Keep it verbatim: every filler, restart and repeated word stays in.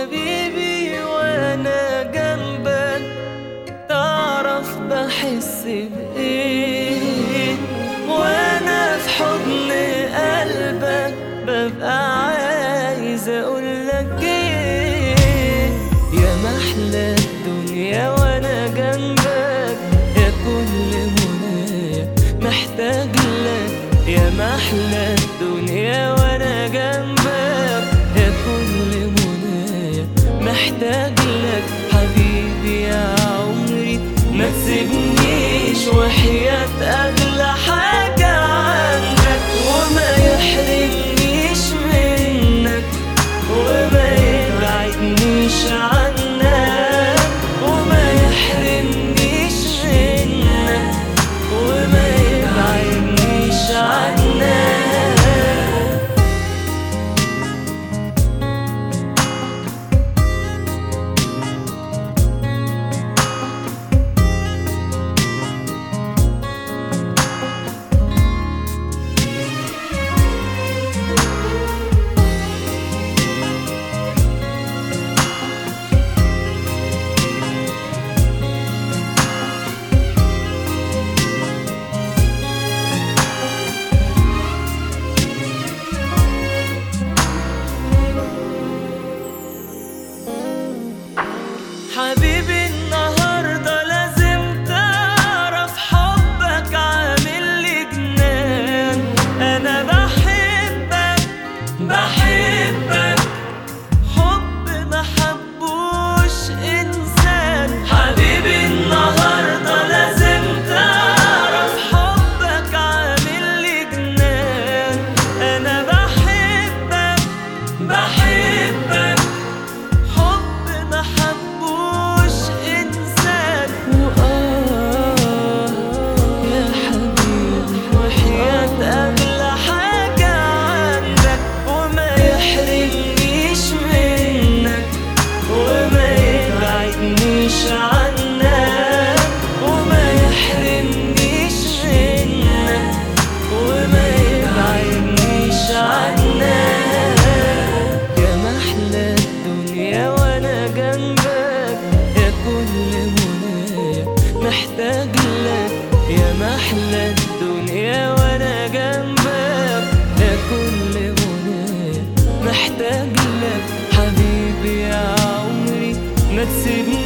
حبيبي وانا جنبك تعرف بحس بايه، وانا في حضن قلبك ببقى عايز اقولك ايه. يا محلى الدنيا وانا جنبك، يا كل منايا محتاج لك. يا محلى الدنيا وانا جنبك، يا كل منايا محتاج لك. حبيبي يا عمري ما تسيبنيش، وحياة اغلى حاجة عندك، وما يحرمنيش منك، وما يبعدنيش عنك، وما يحرمنيش منك، وما يبعدنيش عنك. حبيبي النهاردة لازم تعرف حبك عامل لي جنان. أنا بحبك بحبك حب ما حبوش إنسان. حبيبي النهاردة لازم تعرف حبك عامل لي جنان. أنا بحبك بحبك حب ما حبوش إنسان. وآه يا حبيبي وحياة أغلى حاجة عندك، وما يحرمنيش منك، وما يبعدنيش عنك، وما يحرمنيش منك، وما يبعدنيش عنك. يا محلى الدنيا وانا جنبك، يا كل منايا محتاج لك. يا محلى الدنيا وانا جنبك، يا كل منايا محتاج لك. حبيبي يا عمري ما تسيبنيش،